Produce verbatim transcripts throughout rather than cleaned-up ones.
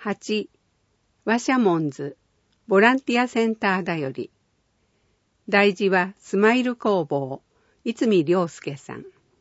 はち. ワシャモンズボランティアセンターだより。題字はスマイル工房逸見良介さん。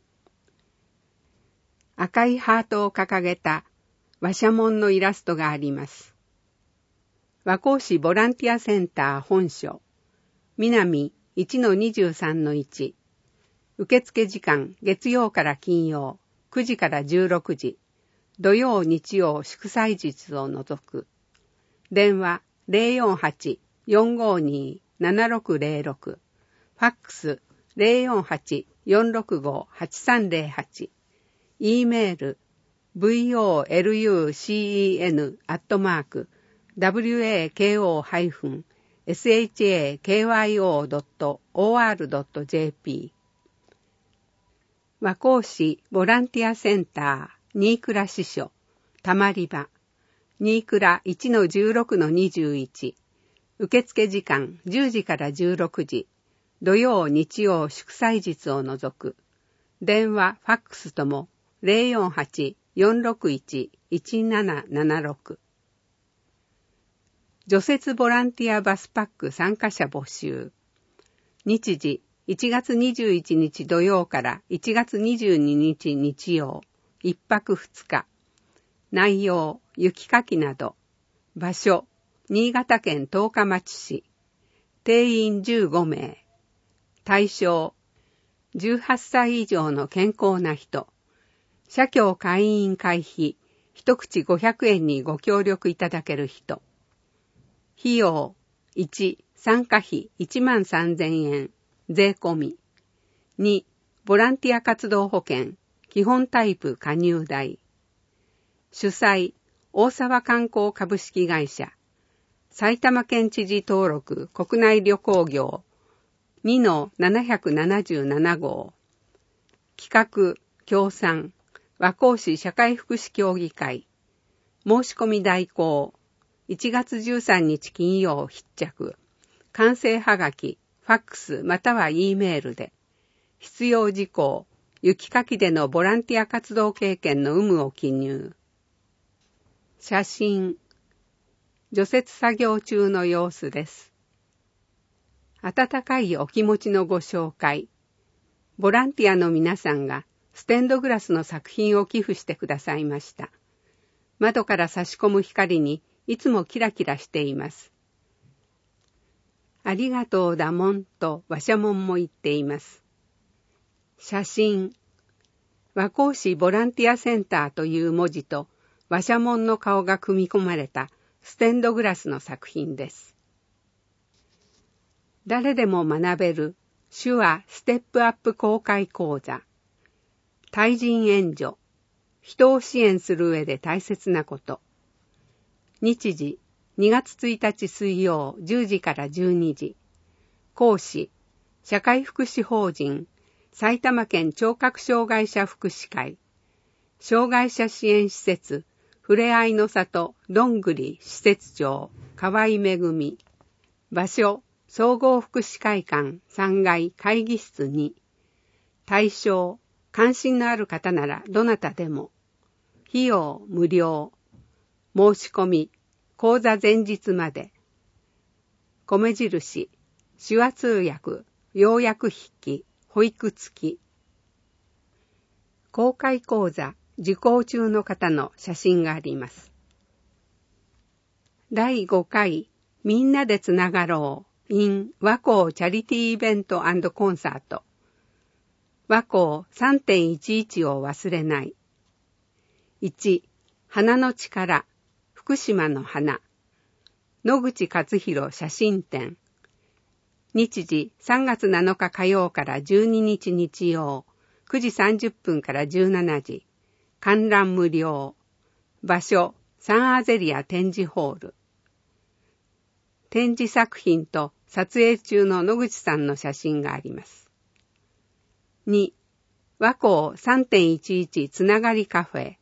赤いハートを掲げたワシャモンのイラストがあります。和光市ボランティアセンター本所南 いちのにじゅうさんのいち。受付時間月曜から金曜くじからじゅうろくじ、土曜日曜祝祭日を除く。電話 ゼロよんはち よんごに ななろくゼロろく、ファックス ゼロよんはち よんろくご はちさんゼロはち、E メール ブイオーエルユーシーイーエヌ アットマーク ダブリューエーケーオー エスエイチエーケーワイオー ドット オーアール ドット ジェーピー。和光市ボランティアセンター新倉支所たまり場新倉 いちのじゅうろくのにじゅういち。受付時間じゅうじからじゅうろくじ、土曜日曜祝祭日を除く。電話ファックスとも ゼロよんはち よんろくいち いちななななろく。除雪ボランティアバスパック参加者募集。日時いちがつにじゅういちにち土曜からいちがつにじゅうににち日曜、いっぱくふつか。内容、雪かきなど。場所、新潟県十日町市。定員じゅうごめい。対象、じゅうはっさい以上の健康な人。社協会員会費、一口ごひゃくえんにご協力いただける人。費用、いち、参加費いちまんさんぜんえん。税込み。に、ボランティア活動保険、基本タイプ加入代。主催、大沢観光株式会社。埼玉県知事登録国内旅行業 にのなななななな 号。企画、協賛、和光市社会福祉協議会。申し込み代行。いちがつじゅうさんにち金曜必着。完成はがき。ファックスまたは E メールで。必要事項、雪かきでのボランティア活動経験の有無を記入。写真。除雪作業中の様子です。温かいお気持ちのご紹介。ボランティアの皆さんがステンドグラスの作品を寄付してくださいました。窓から差し込む光にいつもキラキラしています。ありがとうだもんとわしゃもんも言っています。写真。和光市ボランティアセンターという文字とわしゃもんの顔が組み込まれたステンドグラスの作品です。誰でも学べる手話ステップアップ公開講座。対人援助。人を支援する上で大切なこと。日時。にがつついたち水曜じゅうじからじゅうにじ。講師、社会福祉法人、埼玉県聴覚障害者福祉会。障害者支援施設、ふれあいの里、どんぐり施設長、河合めぐみ。場所、総合福祉会館さんがい会議室に。対象、関心のある方ならどなたでも。費用無料。申し込み、講座前日まで。米印、手話通訳、要約筆記、保育付き。公開講座受講中の方の写真があります。だいごかいみんなでつながろう in 和光チャリティーイベント&コンサート。和光 さんてんいちいち を忘れない。いち. 花の力。福島の花。野口勝弘写真展。日時さんがつなのか火曜からじゅうににち日曜、くじさんじゅっぷんからじゅうしちじ。観覧無料。場所、サンアゼリア展示ホール。展示作品と撮影中の野口さんの写真があります。に. 和光 さんてんいちいち つながりカフェ。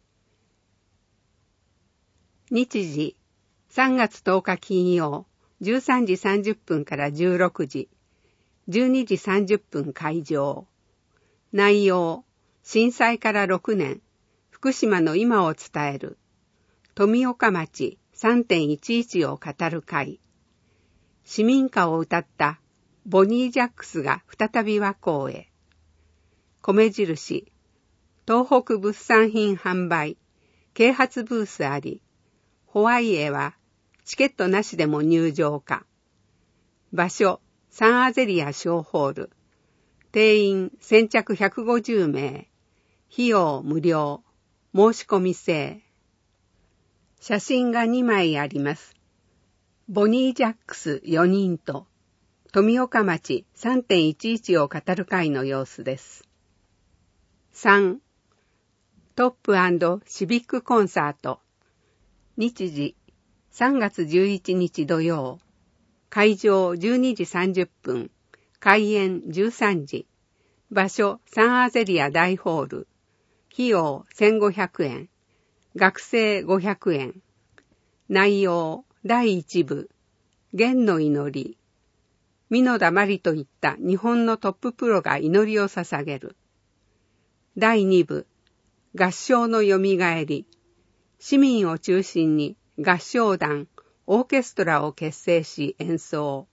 日時さんがつとおか金曜じゅうさんじさんじゅっぷんからじゅうろくじ、じゅうにじさんじゅっぷん会場。内容、震災からろくねん、福島の今を伝える。富岡町さんてんいちいち を語る会。市民歌を歌ったボニー・ジャックスが再び和光へ。米印、東北物産品販売、啓発ブースあり、ホワイエはチケットなしでも入場可。場所、サンアゼリア小ホール。定員先着ひゃくごじゅうめい。費用無料。申し込み制。写真がにまいあります。ボニー・ジャックスよにんと、富岡町 さんてんいちいち を語る会の様子です。さん. トップ&シビックコンサート。日時、さんがつじゅういちにち土曜。会場じゅうにじさんじゅっぷん。開演じゅうさんじ。場所サンアゼリア大ホール。費用せんごひゃくえん。学生ごひゃくえん。内容だいいちぶ。弦の祈り。美田まりといった日本のトッププロが祈りを捧げる。だいにぶ。合唱のよみがえり。市民を中心に合唱団、オーケストラを結成し演奏。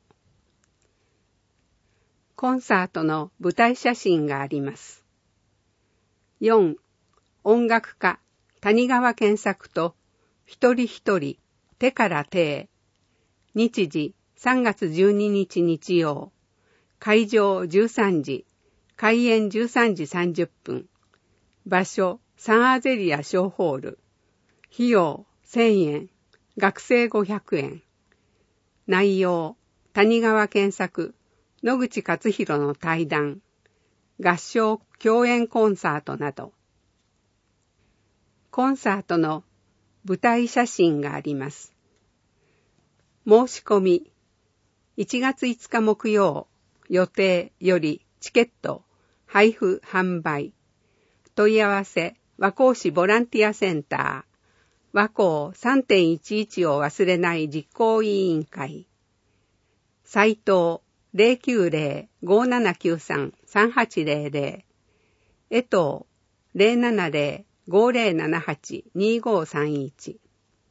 コンサートの舞台写真があります。よん. 音楽家、谷川健作と一人一人、手から手へ。日時、さんがつじゅうににち日曜。会場じゅうさんじ。開演じゅうさんじさんじゅっぷん。場所、サンアゼリア小ホール。費用せんえん。学生ごひゃくえん。内容、谷川健作、野口勝弘の対談、合唱共演コンサートなど。コンサートの舞台写真があります。申し込み、いちがついつか木曜、予定よりチケット、配布販売。問い合わせ、和光市ボランティアセンター。和光 さんてんいちいち を忘れない実行委員会。斉藤 ゼロきゅうゼロ ごーななきゅうさん さんはちゼロゼロ。江藤 ゼロななゼロ ごーゼロななはち にーごーさんいち。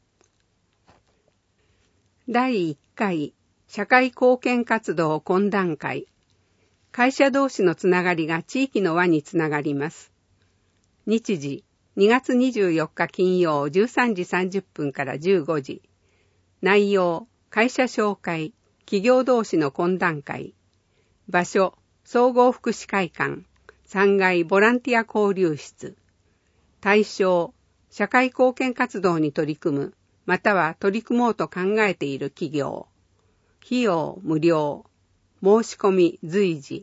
だいいっかい社会貢献活動懇談会。会社同士のつながりが地域の輪につながります。日時、にがつにじゅうよっか金曜じゅうさんじさんじゅっぷんからじゅうごじ。内容、会社紹介、企業同士の懇談会。場所、総合福祉会館、さんがいボランティア交流室。対象、社会貢献活動に取り組む、または取り組もうと考えている企業。費用無料。申し込み随時。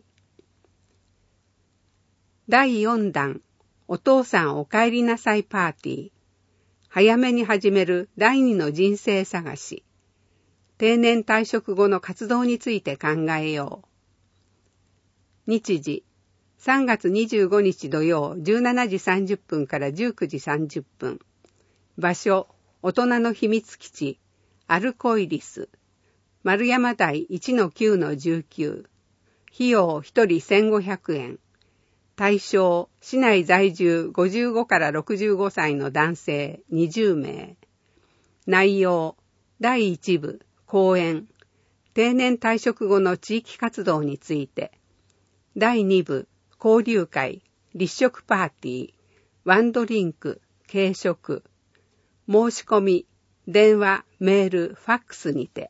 だいよんだん、お父さんお帰りなさいパーティー。早めに始める第二の人生探し。定年退職後の活動について考えよう。日時、さんがつにじゅうごにち土曜じゅうしちじさんじゅっぷんからじゅうくじさんじゅっぷん。場所、大人の秘密基地、アルコイリス。丸山台 いちのきゅうのじゅうきゅう。費用ひとりせんごひゃくえん。対象、市内在住ごじゅうごからろくじゅうごさいの男性にじゅうめい。内容、だいいちぶ、講演、定年退職後の地域活動について。だいにぶ、交流会、立食パーティー、ワンドリンク、軽食。申し込み、電話、メール、ファックスにて。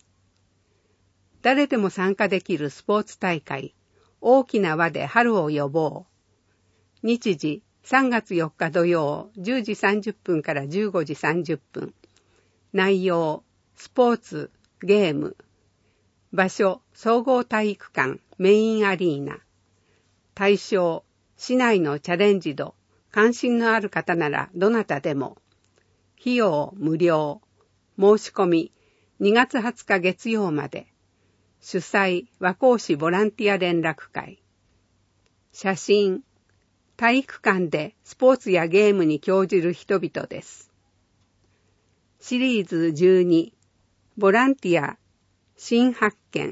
誰でも参加できるスポーツ大会。大きな輪で春を呼ぼう。日時、さんがつよっか土曜じゅうじさんじゅっぷんからじゅうごじさんじゅっぷん。内容、スポーツ、ゲーム。場所、総合体育館、メインアリーナ。対象、市内のチャレンジ度、関心のある方ならどなたでも。費用無料。申し込み、にがつはつか月曜まで。主催、和光市ボランティア連絡会。写真、体育館でスポーツやゲームに興じる人々です。シリーズじゅうに、ボランティア、新発見。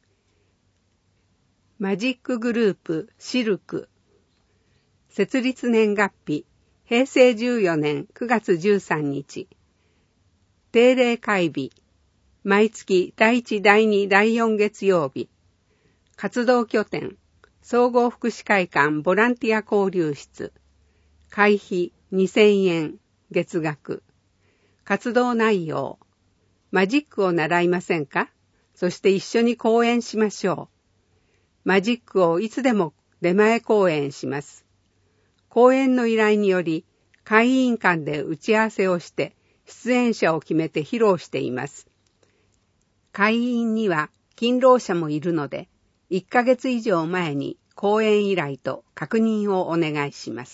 マジックグループ、シルク。設立年月日、へいせいじゅうよねんくがつじゅうさんにち。 定例会日、毎月だいいち、だいに、だいよん月曜日、活動拠点、総合福祉会館ボランティア交流室、会費にせんえん、月額、活動内容、マジックを習いませんか？そして一緒に講演しましょう。マジックをいつでも出前講演します。講演の依頼により、会員間で打ち合わせをして、出演者を決めて披露しています。会員には勤労者もいるので、いっかげつ以上前に講演依頼と確認をお願いします。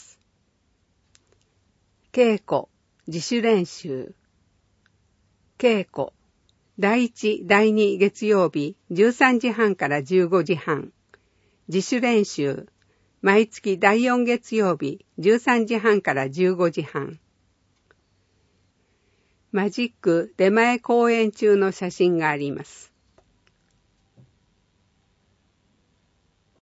稽古、自主練習。稽古、だいいち、だいに月曜日じゅうさんじはんからじゅうごじはん。自主練習、毎月だいよん月曜日じゅうさんじはんからじゅうごじはん。マジック出前講演中の写真があります。